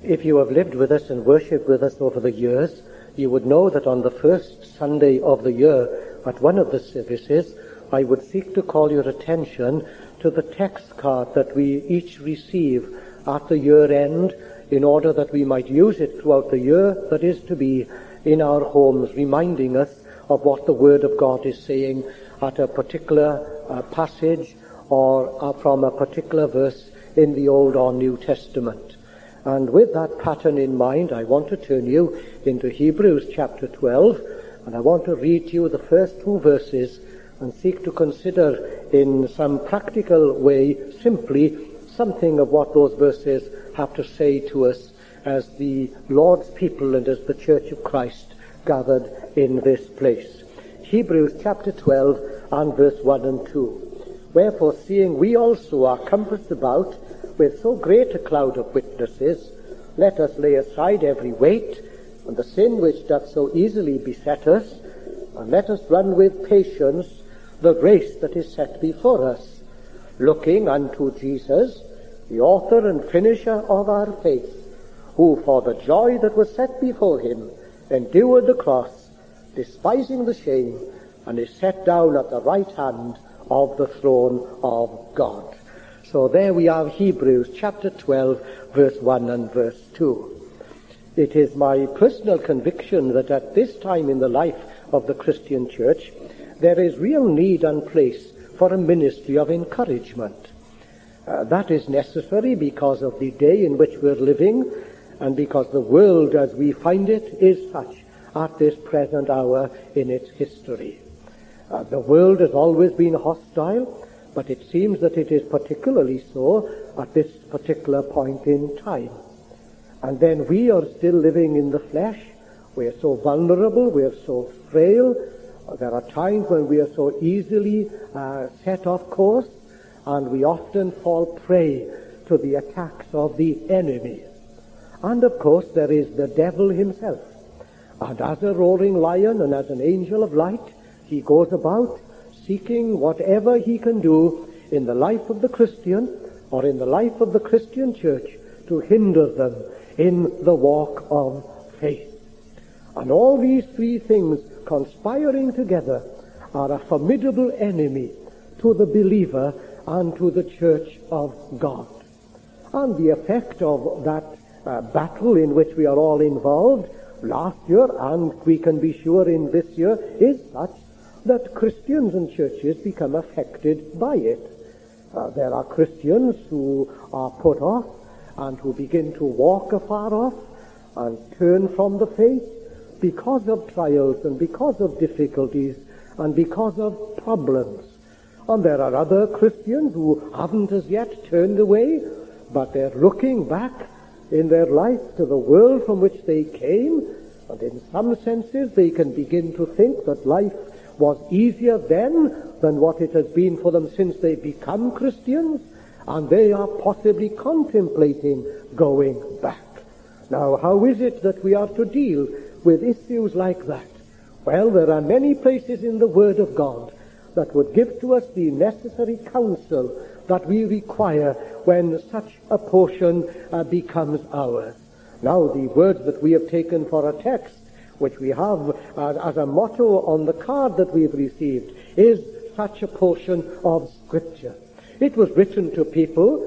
If you have lived with us and worshipped with us over the years, you would know that on the first Sunday of the year at one of the services, I would seek to call your attention to the text card that we each receive at the year end in order that we might use it throughout the year that is to be in our homes, reminding us of what the Word of God is saying at a particular passage or from a particular verse in the Old or New Testament. And with that pattern in mind, I want to turn you into Hebrews chapter 12, and I want to read you the first two verses and seek to consider in some practical way simply something of what those verses have to say to us as the Lord's people and as the Church of Christ gathered in this place. Hebrews chapter 12 and verse 1 and 2. Wherefore, seeing we also are compassed about with so great a cloud of witnesses, let us lay aside every weight and the sin which doth so easily beset us, and let us run with patience the race that is set before us, looking unto Jesus, the author and finisher of our faith, who for the joy that was set before him endured the cross, despising the shame, and is set down at the right hand of the throne of God. So there we are, Hebrews chapter 12, verse 1 and verse 2. It is my personal conviction that at this time in the life of the Christian church, there is real need and place for a ministry of encouragement. That is necessary because of the day in which we're living and because the world as we find it is such at this present hour in its history. The world has always been hostile, but it seems that it is particularly so at this particular point in time. And then we are still living in the flesh. We are so vulnerable, we are so frail. There are times when we are so easily set off course, and we often fall prey to the attacks of the enemy. And of course there is the devil himself. And as a roaring lion and as an angel of light, he goes about seeking whatever he can do in the life of the Christian or in the life of the Christian church to hinder them in the walk of faith. And all these three things conspiring together are a formidable enemy to the believer and to the church of God. And the effect of that battle in which we are all involved last year, and we can be sure in this year, is such that Christians and churches become affected by it. There are Christians who are put off and who begin to walk afar off and turn from the faith because of trials and because of difficulties and because of problems. And there are other Christians who haven't as yet turned away, but they're looking back in their life to the world from which they came, and in some senses they can begin to think that life was easier then than what it has been for them since they become Christians, and they are possibly contemplating going back. Now, how is it that we are to deal with issues like that? Well, there are many places in the Word of God that would give to us the necessary counsel that we require when such a portion becomes ours. Now, the words that we have taken for a text, which we have as a motto on the card that we've received, is such a portion of Scripture. It was written to people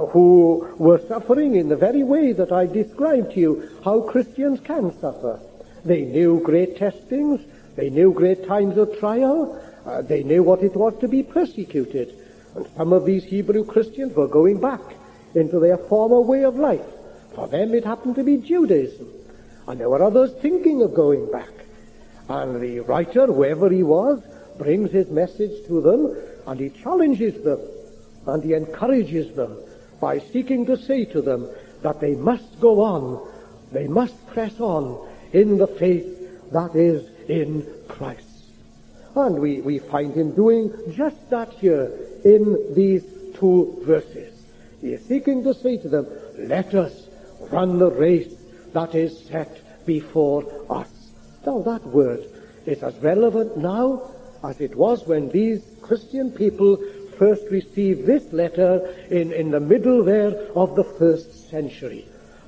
who were suffering in the very way that I described to you how Christians can suffer. They knew great testings, they knew great times of trial, they knew what it was to be persecuted. And some of these Hebrew Christians were going back into their former way of life. For them it happened to be Judaism. And there were others thinking of going back. And the writer, whoever he was, brings his message to them, and he challenges them, and he encourages them by seeking to say to them that they must go on, they must press on in the faith that is in Christ. And we find him doing just that here in these two verses. He is seeking to say to them, let us run the race that is set before us. Now that word is as relevant now as it was when these Christian people first received this letter in the middle there of the first century.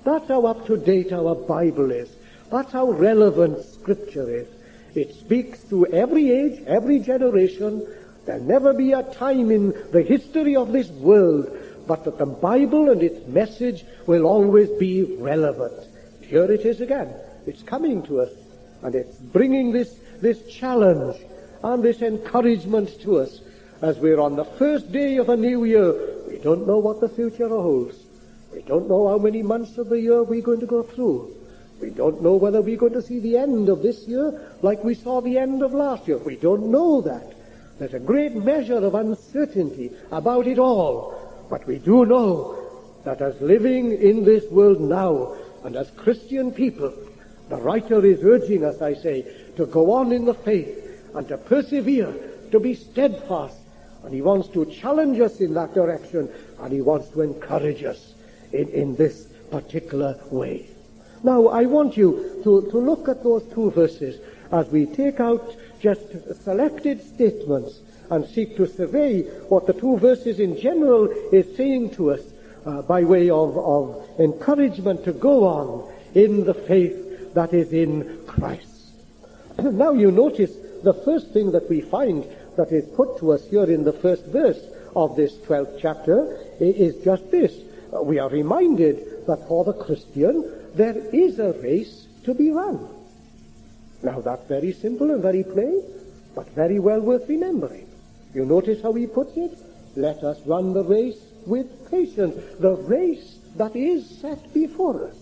That's how up-to-date our Bible is. That's how relevant Scripture is. It speaks to every age, every generation. There'll never be a time in the history of this world but that the Bible and its message will always be relevant. Here it is again. It's coming to us, and it's bringing this challenge and this encouragement to us as we're on the first day of a new year. We don't know what the future holds. We don't know how many months of the year we're going to go through. We don't know whether we're going to see the end of this year like we saw the end of last year. We don't know that. There's a great measure of uncertainty about it all. But we do know that as living in this world now, and as Christian people, the writer is urging us, I say, to go on in the faith and to persevere, to be steadfast. And he wants to challenge us in that direction, and he wants to encourage us in this particular way. Now, I want you to look at those two verses as we take out just selected statements and seek to survey what the two verses in general is saying to us by way of encouragement to go on in the faith that is in Christ. Now you notice the first thing that we find that is put to us here in the first verse of this 12th chapter is just this. We are reminded that for the Christian there is a race to be run. Now that's very simple and very plain, but very well worth remembering. You notice how he puts it? Let us run the race with patience, the race that is set before us.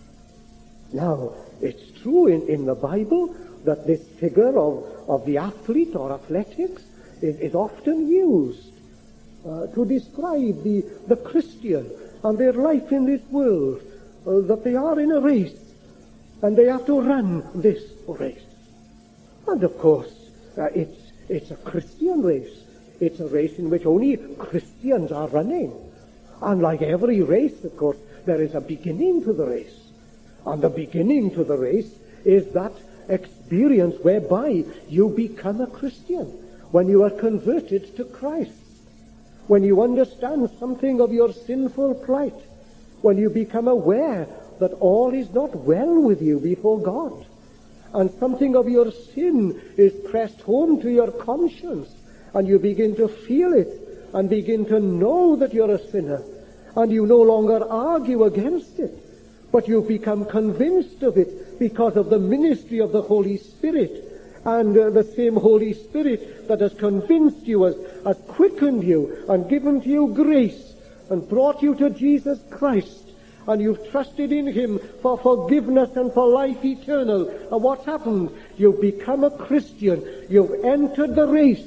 Now, it's true in the Bible that this figure of the athlete or athletics is often used to describe the Christian and their life in this world, that they are in a race and they have to run this race. And of course, it's a Christian race. It's a race in which only Christians are running. And like every race, of course, there is a beginning to the race. And the beginning to the race is that experience whereby you become a Christian, when you are converted to Christ, when you understand something of your sinful plight, when you become aware that all is not well with you before God, and something of your sin is pressed home to your conscience, and you begin to feel it and begin to know that you're a sinner, and you no longer argue against it, but you become convinced of it because of the ministry of the Holy Spirit, and the same Holy Spirit that has convinced you, has quickened you and given to you grace and brought you to Jesus Christ, and you've trusted in him for forgiveness and for life eternal. And what's happened? You've become a Christian. You've entered the race.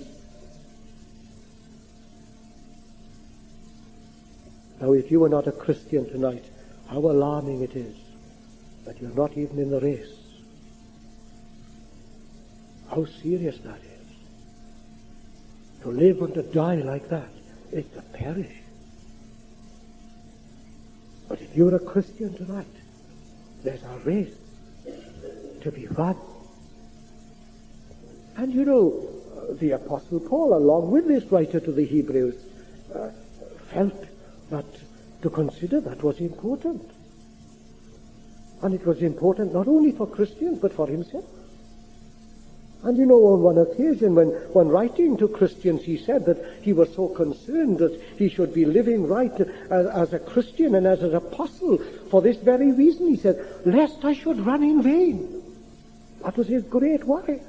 Now, if you are not a Christian tonight, how alarming it is that you're not even in the race. How serious that is. To live and to die like that is to perish. But if you're a Christian tonight, there's a race to be run. And you know, the Apostle Paul, along with this writer to the Hebrews, felt that to consider that was important. And it was important not only for Christians, but for himself. And you know, on one occasion when writing to Christians, he said that he was so concerned that he should be living right as a Christian and as an apostle for this very reason. He said, lest I should run in vain. That was his great worry.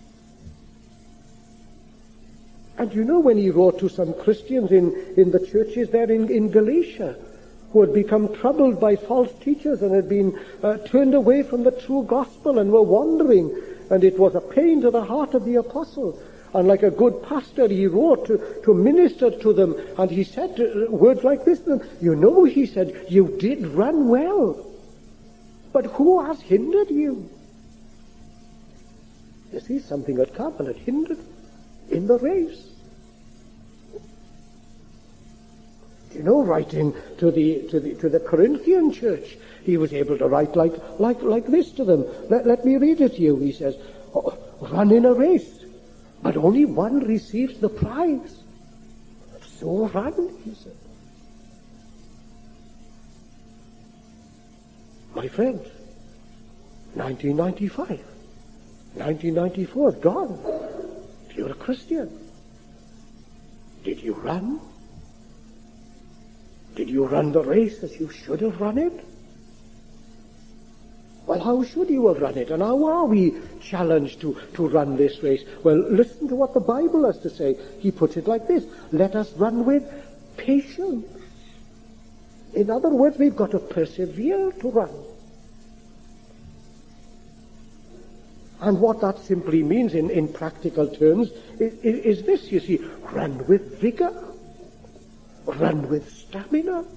And you know, when he wrote to some Christians in the churches there in Galatia, who had become troubled by false teachers and had been turned away from the true gospel and were wandering, and it was a pain to the heart of the apostle. And like a good pastor, he wrote to minister to them, and he said words like this to them. You know, he said, you did run well, but who has hindered you? You see, something had come and had hindered in the race. You know, writing to the Corinthian church, he was able to write like this to them. Let me read it to you. He says, run in a race, but only one receives the prize. So run, he said. My friends, 1995, 1994 is gone. If you're a Christian, did you run? Did you run the race as you should have run it? Well, how should you have run it? And how are we challenged to run this race? Well, listen to what the Bible has to say. He puts it like this: let us run with patience. In other words, we've got to persevere to run. And what that simply means in practical terms is this, you see: run with vigor, run with stamina.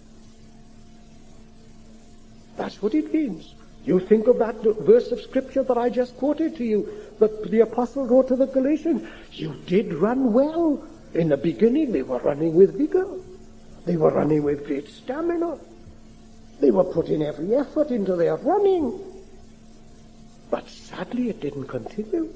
That's what it means. You think of that verse of Scripture that I just quoted to you, that the Apostle wrote to the Galatians. You did run well. In the beginning, they were running with vigor. They were running with great stamina. They were putting every effort into their running. But sadly, it didn't continue.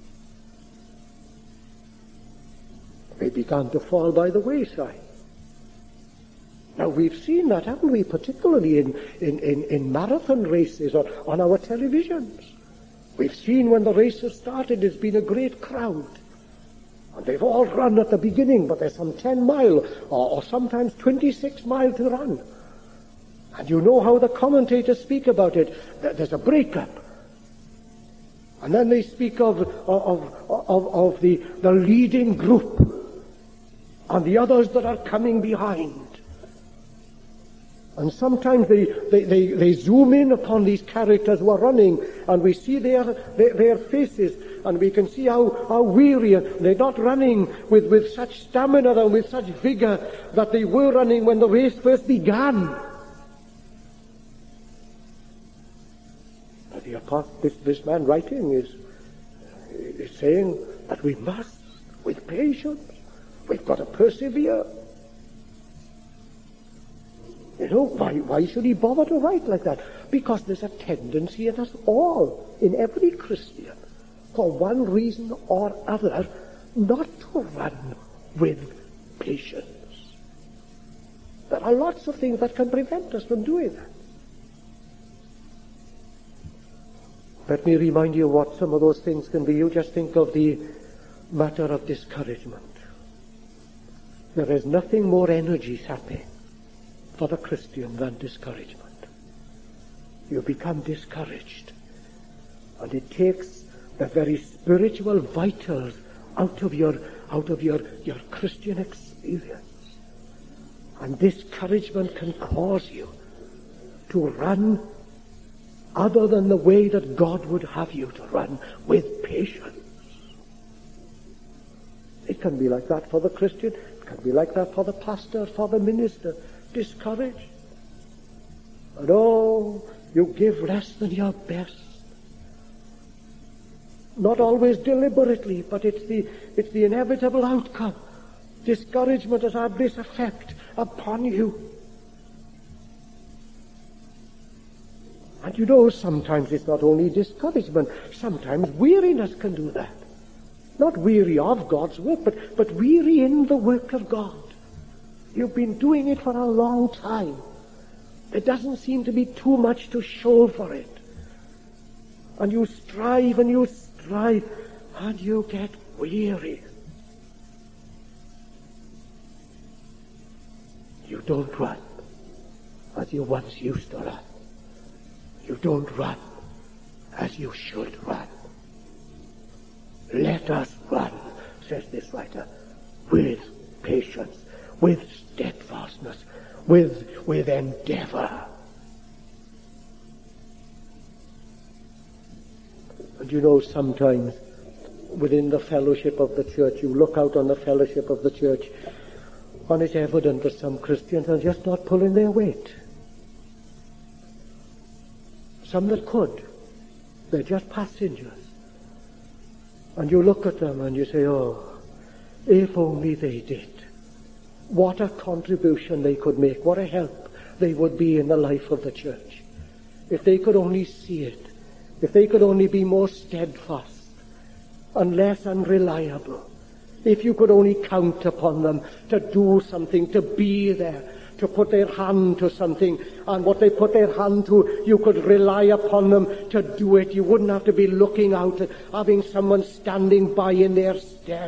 They began to fall by the wayside. Now, we've seen that, haven't we, particularly in marathon races or on our televisions. We've seen when the race has started, there's been a great crowd. And they've all run at the beginning, but there's some 10 mile or sometimes 26 mile to run. And you know how the commentators speak about it. There's a breakup. And then they speak of the leading group and the others that are coming behind. And sometimes they zoom in upon these characters who are running, and we see their faces, and we can see how weary. They're not running with such stamina and with such vigor that they were running when the race first began. This man writing is saying that we must, with patience, we've got to persevere. You know, why should he bother to write like that? Because there's a tendency in us all, in every Christian, for one reason or other, not to run with patience. There are lots of things that can prevent us from doing that. Let me remind you what some of those things can be. You just think of the matter of discouragement. There is nothing more energy-sapping for the Christian than discouragement. You become discouraged, and it takes the very spiritual vitals out of your Christian experience. And discouragement can cause you to run other than the way that God would have you to run, with patience. It can be like that for the Christian. It can be like that for the pastor, for the minister. Discouraged. And you give less than your best. Not always deliberately, but it's the inevitable outcome. Discouragement has had this effect upon you. And you know, sometimes it's not only discouragement, sometimes weariness can do that. Not weary of God's work, but weary in the work of God. You've been doing it for a long time. There doesn't seem to be too much to show for it. And you strive and you strive, and you get weary. You don't run as you once used to run. You don't run as you should run. Let us run, says this writer, with patience, with steadfastness, with endeavor. And you know, sometimes within the fellowship of the church, you look out on the fellowship of the church, and it's evident that some Christians are just not pulling their weight. Some that could, they're just passengers. And you look at them and you say, if only they did. What a contribution they could make. What a help they would be in the life of the church. If they could only see it. If they could only be more steadfast and less unreliable. If you could only count upon them to do something, to be there, to put their hand to something, and what they put their hand to, you could rely upon them to do it. You wouldn't have to be looking out and having someone standing by in their stead.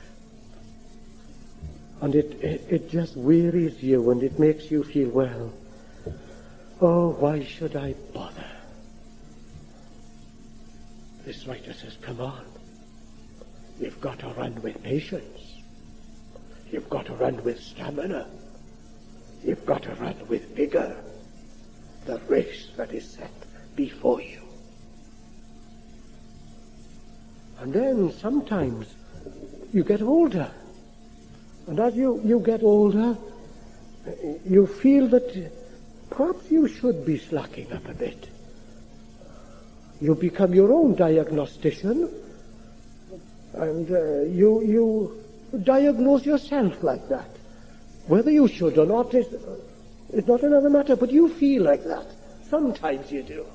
And it just wearies you, and it makes you feel, well, oh, why should I bother? This writer says, come on. You've got to run with patience. You've got to run with stamina. You've got to run with vigor. The race that is set before you. And then sometimes you get older. And as you get older, you feel that perhaps you should be slacking up a bit. You become your own diagnostician, and you diagnose yourself like that. Whether you should or not is not another matter, but you feel like that. Sometimes you do.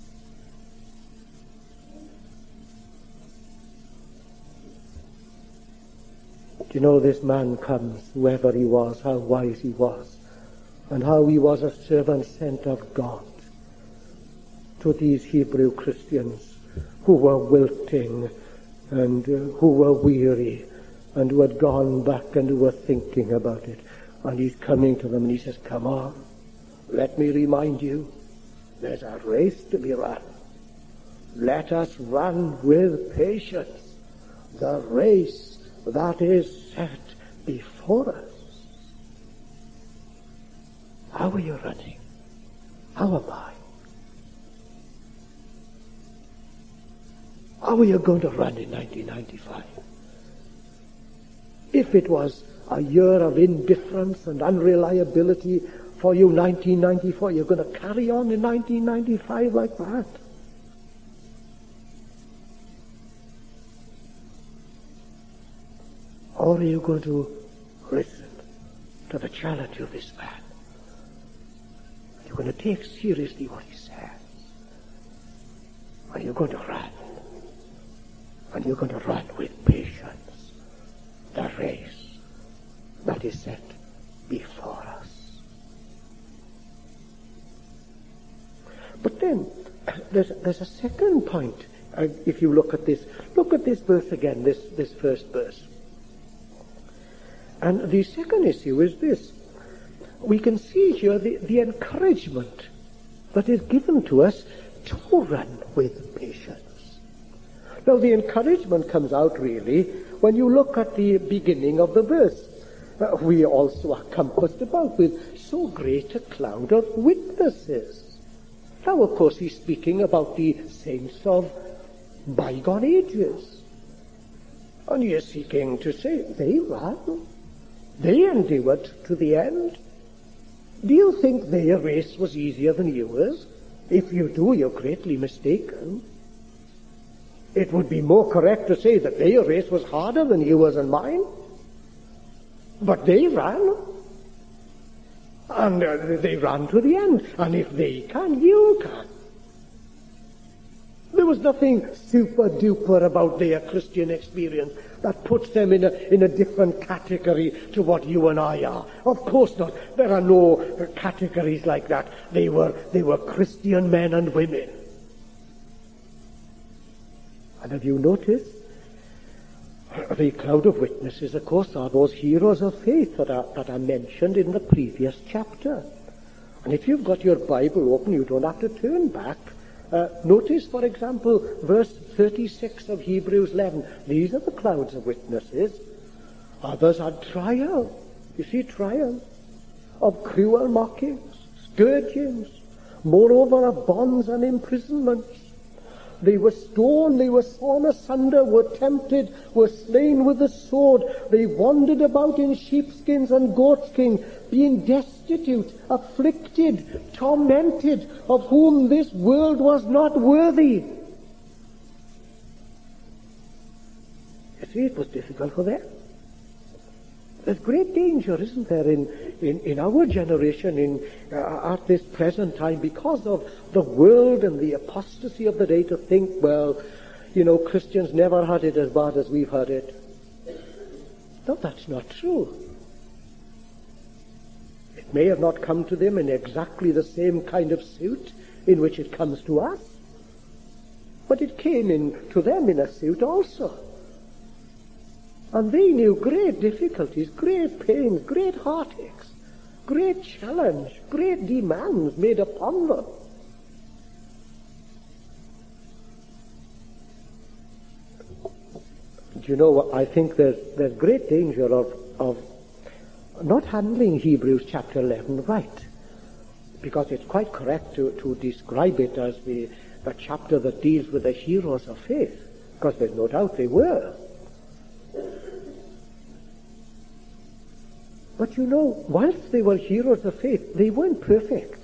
Do you know, this man comes, whoever he was, how wise he was, and how he was a servant sent of God to these Hebrew Christians who were wilting and who were weary and who had gone back and who were thinking about it. And he's coming to them and he says, come on, let me remind you, there's a race to be run. Let us run with patience the race that is set before us. How are you running? How am I? How are you going to run in 1995? If it was a year of indifference and unreliability for you, 1994, you're going to carry on in 1995 like that? Or are you going to listen to the challenge of this man? You're going to take seriously what he says. And you're going to run. And you're going to run with patience the race that is set before us. But then there's a second point. If you look at this verse again, this first verse. And the second issue is this. We can see here the encouragement that is given to us to run with patience. Now, the encouragement comes out really when you look at the beginning of the verse. We also are compassed about with so great a cloud of witnesses. Now, of course, he's speaking about the saints of bygone ages. And he is seeking to say, they ran. They endured to the end. Do you think their race was easier than yours? If you do, you're greatly mistaken. It would be more correct to say that their race was harder than yours and mine. But they ran. And they ran to the end. And if they can, you can. There was nothing super duper about their Christian experience that puts them in a different category to what you and I are. Of course not. There are no categories like that. They were Christian men and women. And have you noticed? The cloud of witnesses, of course, are those heroes of faith that are mentioned in the previous chapter. And if you've got your Bible open, you don't have to turn back. Notice, for example, verse 36 of Hebrews 11. These are the clouds of witnesses. Others had trial. You see, trial of cruel mockings, scourgings, moreover of bonds and imprisonments. They were stoned, they were sawn asunder, were tempted, were slain with the sword. They wandered about in sheepskins and goatskins, being destitute, afflicted, tormented, of whom this world was not worthy. You see, it was difficult for them. There's great danger, isn't there, in our generation, at this present time, because of the world and the apostasy of the day, to think, well, Christians never had it as bad as we've had it. No, that's not true. It It may have not come to them in exactly the same kind of suit in which it comes to us, but it came in to them in a suit also. And they knew great difficulties, great pains, great heartaches, great challenge, great demands made upon them. Do you know what? I think there's great danger of not handling Hebrews chapter 11 right, because it's quite correct to describe it as the chapter that deals with the heroes of faith, because there's no doubt they were. But you know, whilst they were heroes of faith, they weren't perfect.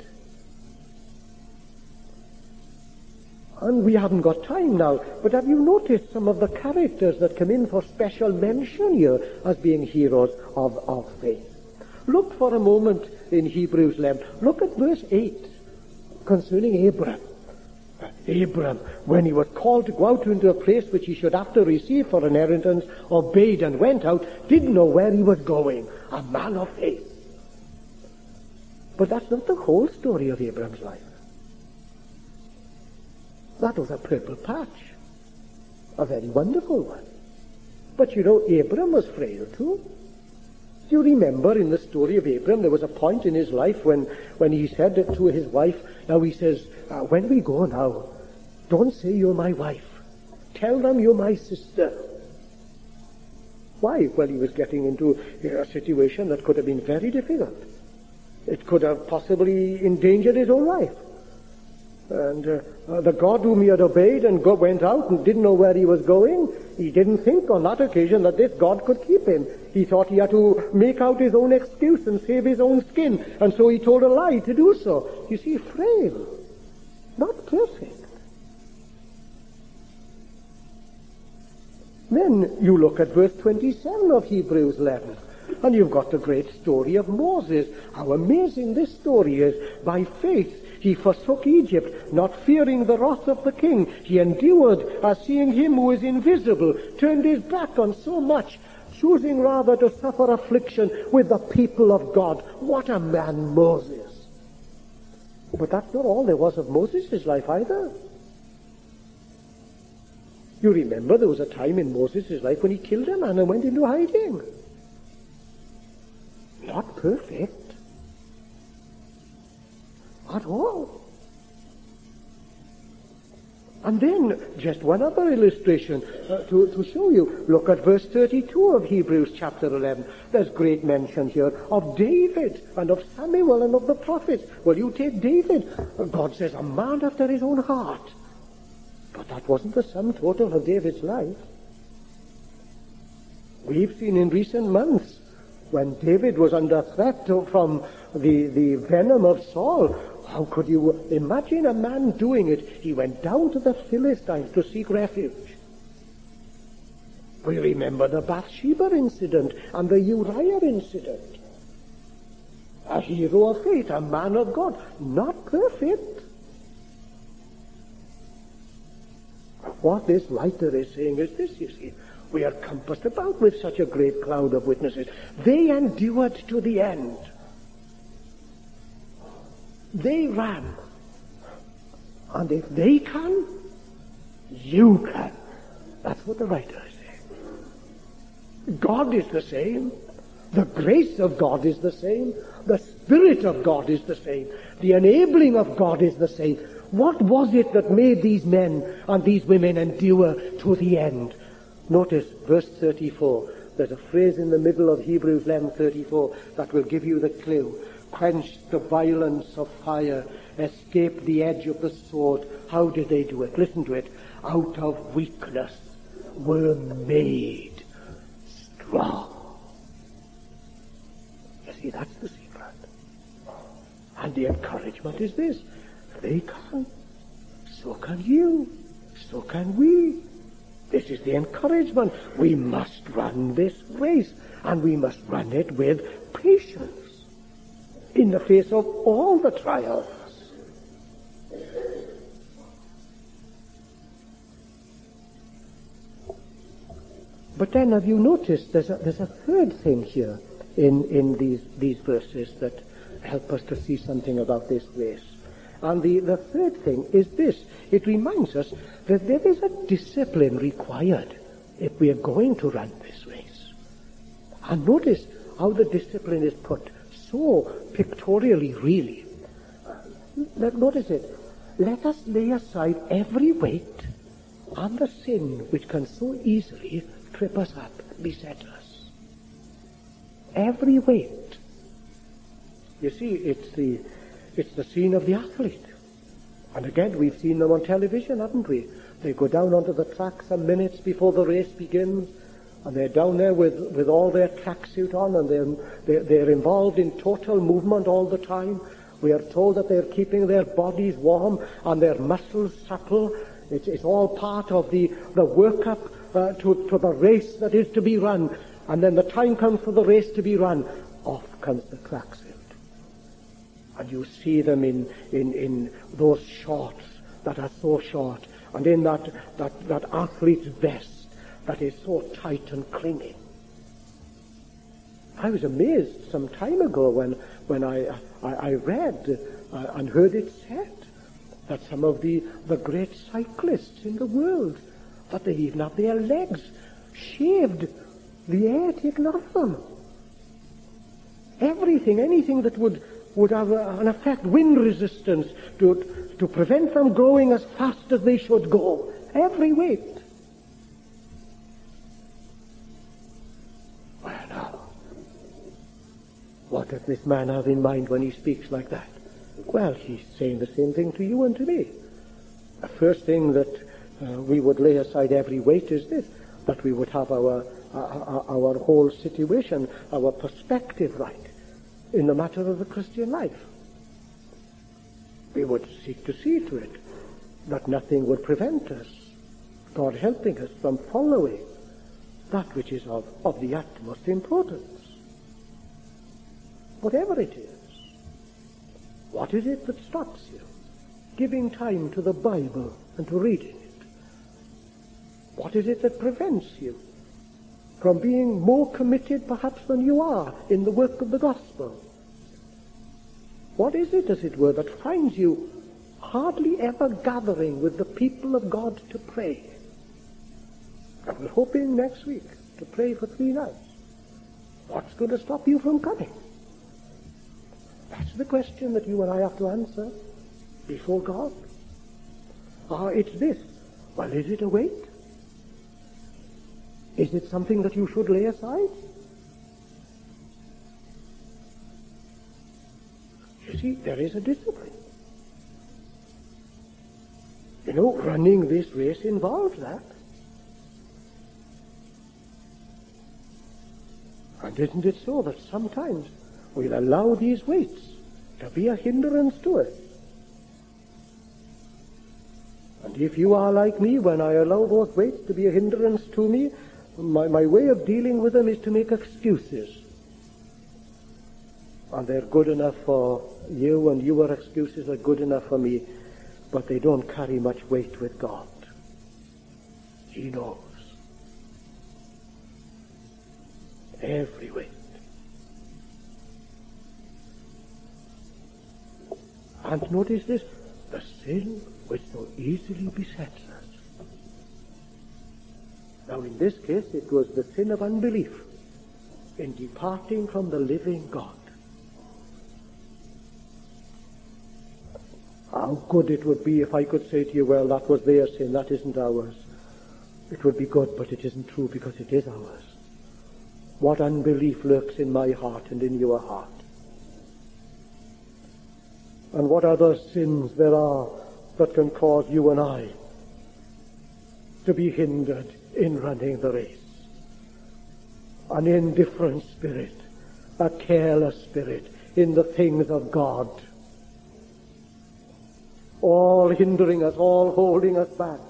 And we haven't got time now, but have you noticed some of the characters that come in for special mention here as being heroes of faith? Look for a moment in Hebrews 11. Look at verse 8 concerning Abram. Abram, when he was called to go out into a place which he should have to receive for an inheritance, obeyed and went out, didn't know where he was going. A man of faith. But that's not the whole story of Abram's life. That was a purple patch. A very wonderful one. But you know, Abram was frail too. Do you remember in the story of Abram, there was a point in his life when he said to his wife, now he says, when we go now, don't say you're my wife. Tell them you're my sister. Why? Well, he was getting into a situation that could have been very difficult. It could have possibly endangered his own life. And the God whom he had obeyed and went out and didn't know where he was going, he didn't think on that occasion that this God could keep him. He thought he had to make out his own excuse and save his own skin, and so he told a lie to do so. You see, frail, not perfect. Then you look at verse 27 of Hebrews 11, and you've got the great story of Moses. How amazing this story is. By faith he forsook Egypt, not fearing the wrath of the king. He endured as seeing him who is invisible, turned his back on so much, choosing rather to suffer affliction with the people of God. What a man Moses! But that's not all there was of Moses' life either. You remember there was a time in Moses' life when he killed a man and went into hiding. Not perfect at all. And then, just one other illustration to show you. Look at verse 32 of Hebrews chapter 11. There's great mention here of David and of Samuel and of the prophets. Well, you take David. God says, a man after his own heart. But that wasn't the sum total of David's life. We've seen in recent months, when David was under threat from the venom of Saul, how could you imagine a man doing it? He went down to the Philistines to seek refuge. We remember the Bathsheba incident and the Uriah incident. A hero of faith, a man of God, not perfect. What this writer is saying is this, you see. We are compassed about with such a great cloud of witnesses. They endured to the end. They ran. And if they can, you can. That's what the writer is saying. God is the same. The grace of God is the same. The Spirit of God is the same. The enabling of God is the same. What was it that made these men and these women endure to the end? Notice verse 34. There's a phrase in the middle of Hebrews 11:34 that will give you the clue. Quenched the violence of fire, escaped the edge of the sword. How did they do it? Listen to it. Out of weakness were made strong. You see, that's the secret. And the encouragement is this. They can. So can you. So can we. This is the encouragement. We must run this race, and we must run it with patience in the face of all the trials. But then have you noticed there's a third thing here in these verses that help us to see something about this race. And the third thing is this. It reminds us that there is a discipline required if we are going to run this race. And notice how the discipline is put so pictorially, really. Notice it. Let us lay aside every weight and the sin which can so easily trip us up, beset us. Every weight. You see, it's the scene of the athlete. And again, we've seen them on television, haven't we? They go down onto the track some minutes before the race begins, and they're down there with all their tracksuit on, and they're involved in total movement all the time. We are told that they're keeping their bodies warm and their muscles supple. It's all part of the workup to the race that is to be run. And then the time comes for the race to be run. Off comes the tracksuit. And you see them in those shorts that are so short, and in that athlete's vest that is so tight and clinging. I was amazed some time ago when I read and heard it said that some of the great cyclists in the world, that they even have their legs shaved, the air taken off them. Everything, anything that would have an effect, wind resistance, to prevent them going as fast as they should go. Every weight. Well, now, what does this man have in mind when he speaks like that? Well, he's saying the same thing to you and to me. The first thing that we would lay aside every weight is this, that we would have our whole situation, our perspective right in the matter of the Christian life. We would seek to see to it that nothing would prevent us, God helping us, from following that which is of the utmost importance. Whatever it is. What is it that stops you? Giving time to the Bible and to reading it. What is it that prevents you from being more committed perhaps than you are in the work of the gospel? What is it, as it were, that finds you hardly ever gathering with the people of God to pray? And we're hoping next week to pray for 3 nights. What's going to stop you from coming? That's the question that you and I have to answer before God. It's this. Well, is it a weight? Is it something that you should lay aside? You see, there is a discipline. You know, running this race involves that. And isn't it so that sometimes we'll allow these weights to be a hindrance to us? And if you are like me, when I allow those weights to be a hindrance to me, my way of dealing with them is to make excuses. And they're good enough for you, and your excuses are good enough for me, but they don't carry much weight with God. He knows. Every weight. And notice this, the sin which so easily besets us. Now in this case it was the sin of unbelief in departing from the living God. How good it would be if I could say to you, well, that was their sin, that isn't ours. It would be good, but it isn't true, because it is ours. What unbelief lurks in my heart and in your heart. And what other sins there are that can cause you and I to be hindered in running the race. An indifferent spirit, a careless spirit in the things of God. All hindering us, all holding us back.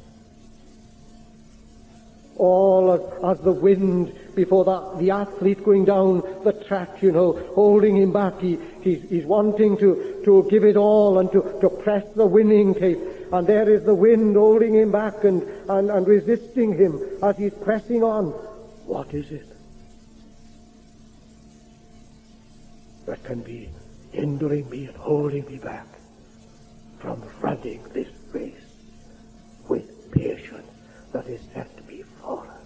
All as the wind before the athlete going down the track, holding him back. He's wanting to give it all and to press the winning tape. And there is the wind holding him back and resisting him as he's pressing on. What is it that can be hindering me and holding me back from running this race with patience that is set before us.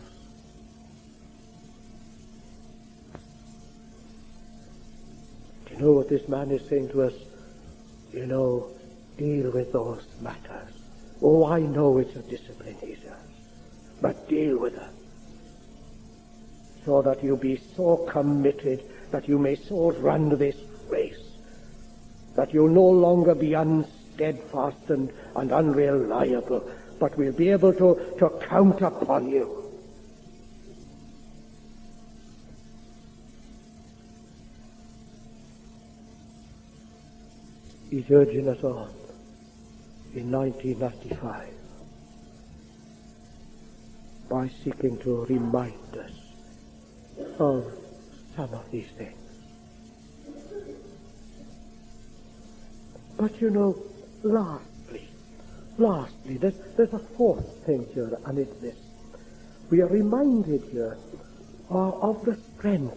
Do you know what this man is saying to us? You know, deal with those matters. Oh, I know it's a discipline, he says, but deal with them, so that you be so committed that you may so run this race that you'll no longer be unsteadfast and unreliable, but we'll be able to count upon you. He's urging us on in 1995 by seeking to remind us of some of these things. But you know, lastly, there's a fourth thing here, and it's this. We are reminded here of the strength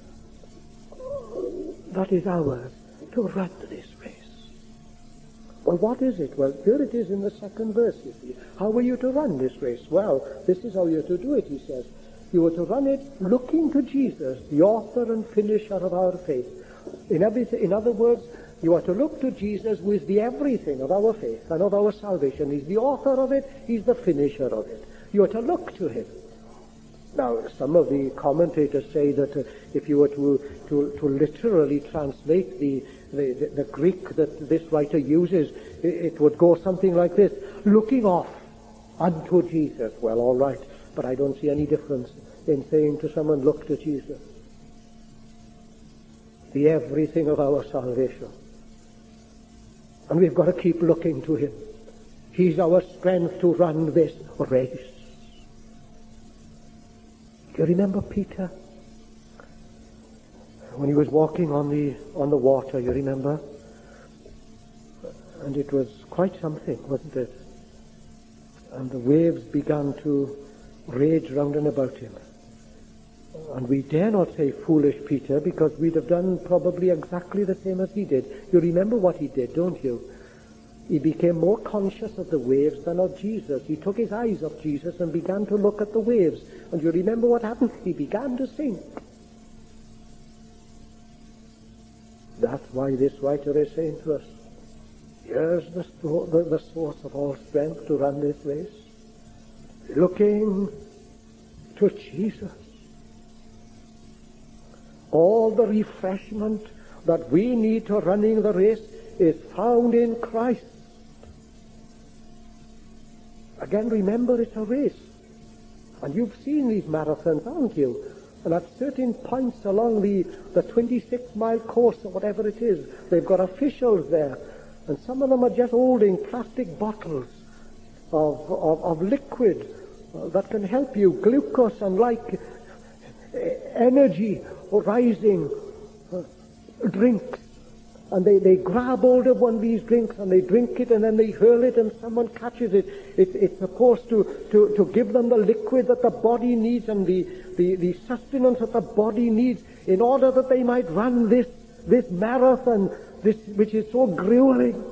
that is ours to run this race. Well, what is it? Well, here it is in the second verse, you see. How are you to run this race? Well, this is how you're to do it, he says. You are to run it looking to Jesus, the author and finisher of our faith. In other words, you are to look to Jesus, who is the everything of our faith and of our salvation. He's the author of it, he's the finisher of it. You are to look to him. Now, some of the commentators say that if you were to literally translate the Greek that this writer uses, it would go something like this: looking off unto Jesus. Well, all right, but I don't see any difference in saying to someone, look to Jesus, the everything of our salvation. And we've got to keep looking to him. He's our strength to run this race. Do you remember Peter? When he was walking on the water, you remember? And it was quite something, wasn't it? And the waves began to rage round and about him. And we dare not say foolish Peter, because we'd have done probably exactly the same as he did. You remember what he did, don't you? He became more conscious of the waves than of Jesus. He took his eyes off Jesus and began to look at the waves. And you remember what happened? He began to sink. That's why this writer is saying to us, here's the source of all strength to run this race. Looking to Jesus. All the refreshment that we need to running the race is found in Christ. Again, remember, it's a race. And you've seen these marathons, haven't you? And at certain points along the 26-mile course or whatever it is, they've got officials there. And some of them are just holding plastic bottles of liquid that can help you, glucose and like energy rising drinks. And they grab hold of one of these drinks and they drink it, and then they hurl it and someone catches it. It's supposed to give them the liquid that the body needs and the sustenance that the body needs in order that they might run this marathon, this which is so grueling.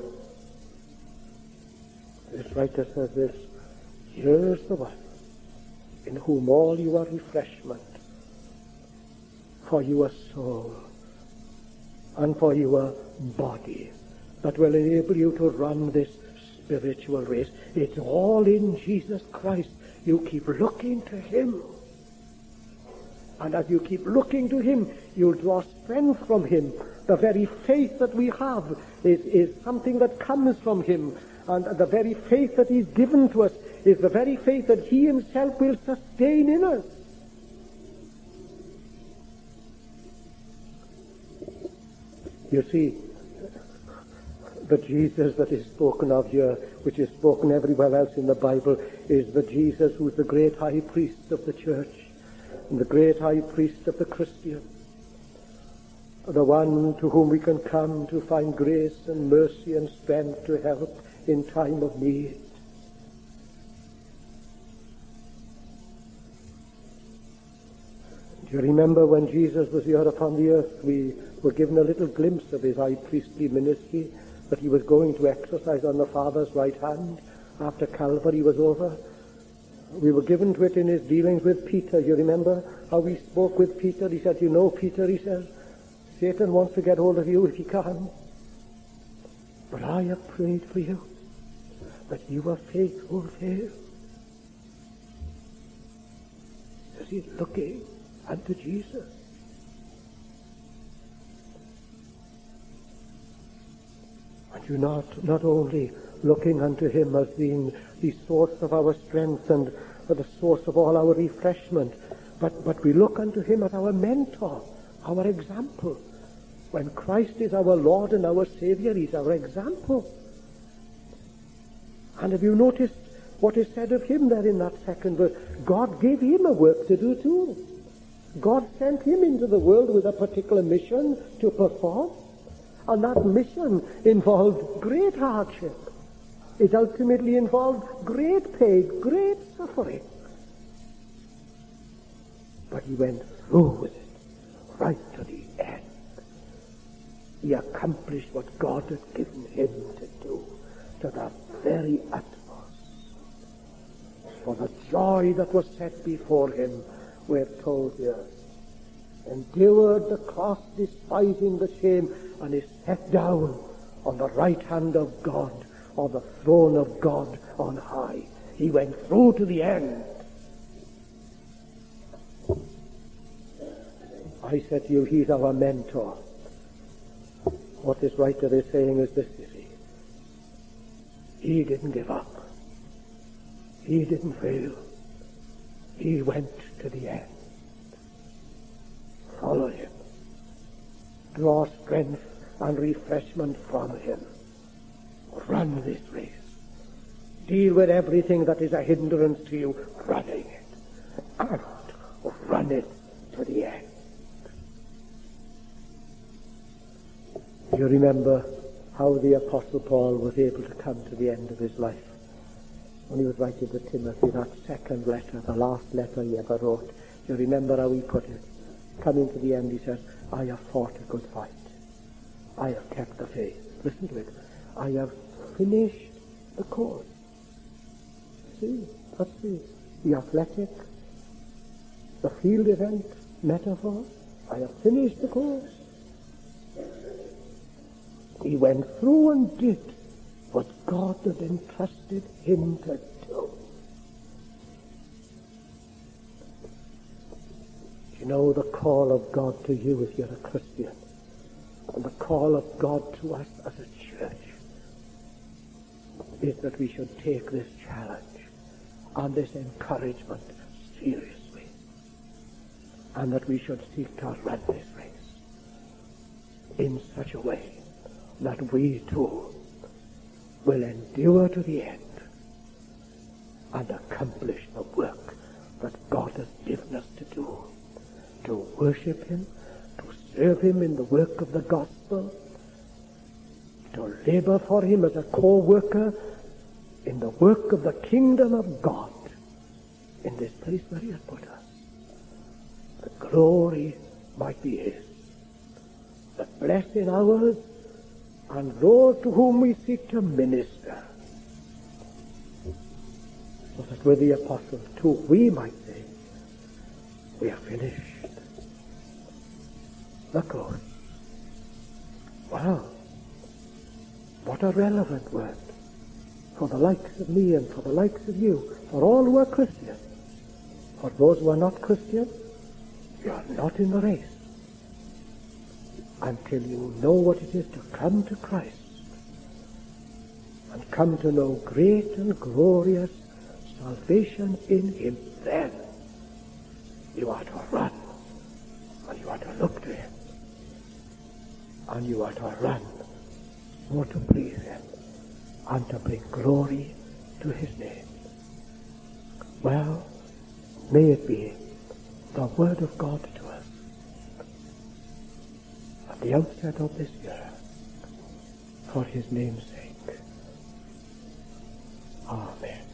This writer says this: here's the one in whom all your refreshment for your soul and for your body that will enable you to run this spiritual race. It's all in Jesus Christ. You keep looking to him. And as you keep looking to him, you'll draw strength from him. The very faith that we have is something that comes from him. And the very faith that he's given to us is the very faith that he himself will sustain in us. You see, the Jesus that is spoken of here, which is spoken everywhere else in the Bible, is the Jesus who is the great high priest of the church and the great high priest of the Christian, the one to whom we can come to find grace and mercy and strength to help in time of need. Do you remember when Jesus was here upon the earth, we were given a little glimpse of his high priestly ministry that he was going to exercise on the Father's right hand after Calvary was over? We were given to it in his dealings with Peter. You remember how he spoke with Peter? He said, you know, Peter, he says, Satan wants to get hold of you if he can. But I have prayed for you, that you are faithful there. Because he's looking unto Jesus. And you're not only looking unto him as being the source of our strength and the source of all our refreshment, but we look unto him as our mentor, our example. When Christ is our Lord and our Savior, he's our example. And have you noticed what is said of him there in that second verse? God gave him a work to do too. God sent him into the world with a particular mission to perform. And that mission involved great hardship. It ultimately involved great pain, great suffering. But he went through with it, right to the end. He accomplished what God had given him to do, to the very utmost. For the joy that was set before him, we're told here, endured the cross, despising the shame, and is set down on the right hand of God, on the throne of God on high. He went through to the end. I said to you, he's our mentor. What this writer is saying is this, you see. He didn't give up. He didn't fail. He went to the end. Follow him. Draw strength and refreshment from him. Run this race. Deal with everything that is a hindrance to you running it. And run it to the end. You remember how the Apostle Paul was able to come to the end of his life. When he was writing to Timothy, that second letter, the last letter he ever wrote. You remember how he put it? Coming to the end, he says, I have fought a good fight. I have kept the faith. Listen to it. I have finished the course. See, that's the athletic, the field event metaphor. I have finished the course. He went through and did what God had entrusted him to do. You know, the call of God to you if you're a Christian, and the call of God to us as a church, is that we should take this challenge and this encouragement seriously, and that we should seek to run this race in such a way that we too will endure to the end and accomplish the work that God has given us to do, to worship him, to serve him in the work of the gospel, to labor for him as a co-worker in the work of the kingdom of God in this place where he has put us. The glory might be his, the blessing ours, and those to whom we seek to minister, so that with the apostles too we might say, we are finished. The course. Wow. What a relevant word for the likes of me and for the likes of you, for all who are Christian. For those who are not Christian, you are not in the race until you know what it is to come to Christ and come to know great and glorious salvation in him. Then you are to run, and you are to look to him, and you are to run more to please him and to bring glory to his name. Well, may it be the word of God to us at the outset of this year, for his name's sake. Amen.